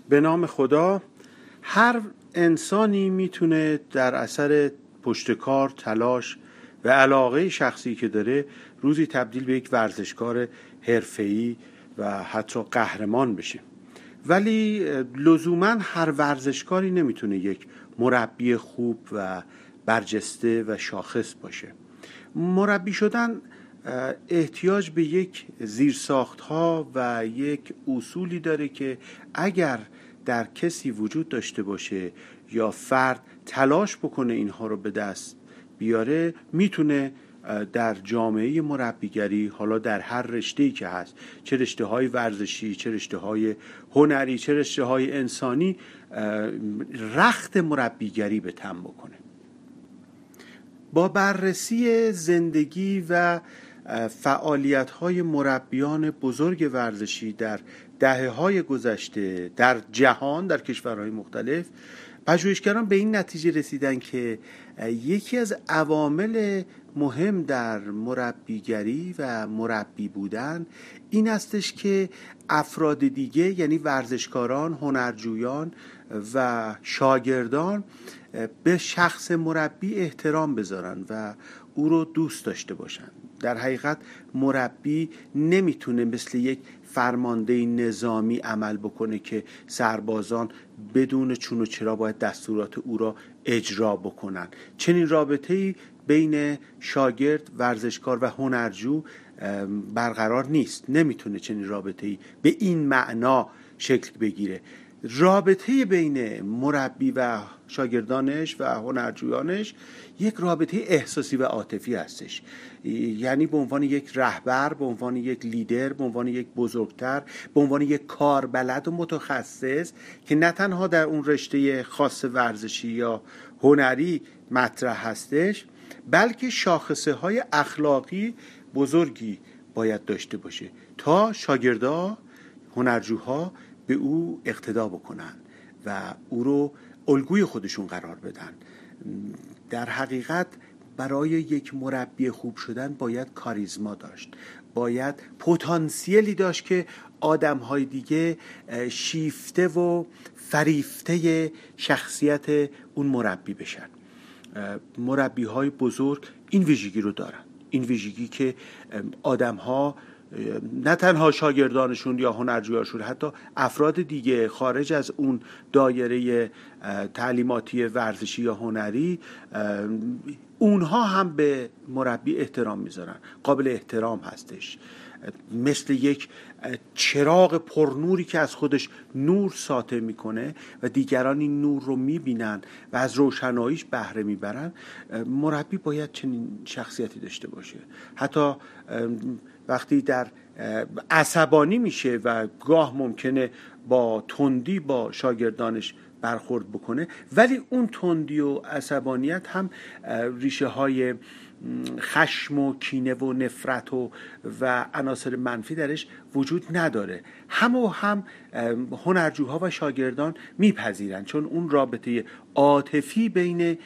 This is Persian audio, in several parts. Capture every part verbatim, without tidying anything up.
به نام خدا. هر انسانی میتونه در اثر پشتکار، تلاش و علاقه شخصی که داره روزی تبدیل به یک ورزشکار حرفه‌ای و حتی قهرمان بشه. ولی لزوما هر ورزشکاری نمیتونه یک مربی خوب و برجسته و شاخص باشه. مربی شدن احتیاج به یک زیرساخت‌ها و یک اصولی داره که اگر در کسی وجود داشته باشه یا فرد تلاش بکنه اینها رو به دست بیاره، میتونه در جامعه مربیگری، حالا در هر رشته‌ای که هست، چه رشته‌های ورزشی، چه رشته‌های هنری، چه رشته‌های انسانی، رخت مربیگری به تن بکنه. با بررسی زندگی و فعالیت‌های مربیان بزرگ ورزشی در دهه‌های گذشته در جهان، در کشورهای مختلف، پژوهشگران به این نتیجه رسیدن که یکی از عوامل مهم در مربیگری و مربی بودن این استش که افراد دیگه، یعنی ورزشکاران، هنرجویان و شاگردان، به شخص مربی احترام بذارن و او رو دوست داشته باشن. در حقیقت مربی نمیتونه مثل یک فرمانده نظامی عمل بکنه که سربازان بدون چون و چرا باید دستورات او را اجرا بکنن. چنین رابطه‌ای بین شاگرد، ورزشکار و هنرجو برقرار نیست. نمیتونه چنین رابطه‌ای به این معنا شکل بگیره. رابطه بین مربی و شاگردانش و هنرجویانش یک رابطه احساسی و عاطفی هستش. یعنی به عنوان یک رهبر، به عنوان یک لیدر، به عنوان یک بزرگتر، به عنوان یک کاربلد و متخصص که نه تنها در اون رشته خاص ورزشی یا هنری مطرح هستش، بلکه شاخصه های اخلاقی بزرگی باید داشته باشه تا شاگردا، هنرجوها به او اقتدا بکنن و او رو الگوی خودشون قرار بدن. در حقیقت برای یک مربی خوب شدن باید کاریزما داشت، باید پتانسیلی داشت که آدم‌های دیگه شیفته و فریفته شخصیت اون مربی بشن. مربی‌های بزرگ این ویژگی رو دارن، این ویژگی که آدم‌ها نه تنها شاگردانشون یا هنرجویاشون، حتی افراد دیگه خارج از اون دایره تعلیماتی ورزشی یا هنری، اونها هم به مربی احترام میذارن، قابل احترام هستش. مثل یک چراغ پرنوری که از خودش نور ساطع میکنه و دیگران این نور رو میبینن و از روشناییش بهره میبرن. مربی باید چنین شخصیتی داشته باشه. حتی وقتی در عصبانی میشه و گاه ممکنه با تندی با شاگردانش برخورد بکنه، ولی اون تندی و عصبانیت هم ریشه های خشم و کینه و نفرت و و عناصر منفی درش وجود نداره. هم و هم هنرجوها و شاگردان میپذیرن، چون اون رابطه عاطفی بین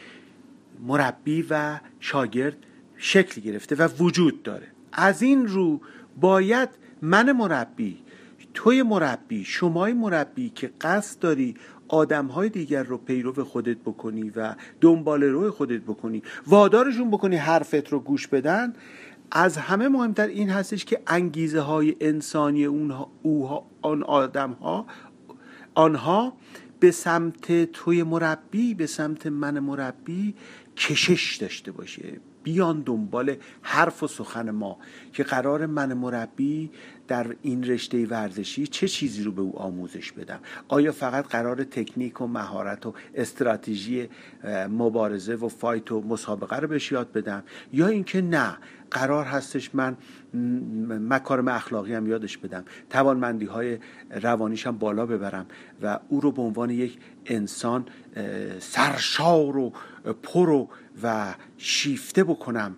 مربی و شاگرد شکل گرفته و وجود داره. از این رو باید من مربی، توی مربی، شمای مربی که قصد داری آدم‌های دیگر رو پیرو خودت بکنی و دنبال روی خودت بکنی، وادارشون بکنی حرفت رو گوش بدن، از همه مهمتر این هستش که انگیزه های انسانی اونها، اوها، آن آدم‌ها، آنها به سمت توی مربی، به سمت من مربی کشش داشته باشه، بیان دنبال حرف و سخن ما که قرار من مربی در این رشته ورزشی چه چیزی رو به او آموزش بدم. آیا فقط قرار تکنیک و مهارت و استراتژی مبارزه و فایت و مسابقه رو بهش یاد بدم، یا اینکه نه، قرار هستش من مکارم اخلاقی هم یادش بدم، توانمندی های روانیش هم بالا ببرم و او رو به عنوان یک انسان سرشار و پر و شیفته بکنم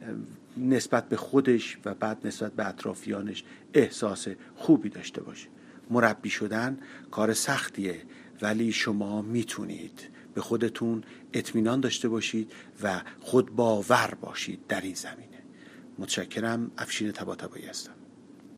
نسبت به خودش و بعد نسبت به اطرافیانش احساس خوبی داشته باشه. مربی شدن کار سختیه، ولی شما میتونید. به خودتون اطمینان داشته باشید و خود باور باشید در این زمینه. متشکرم. افشین طباطبایی هستم.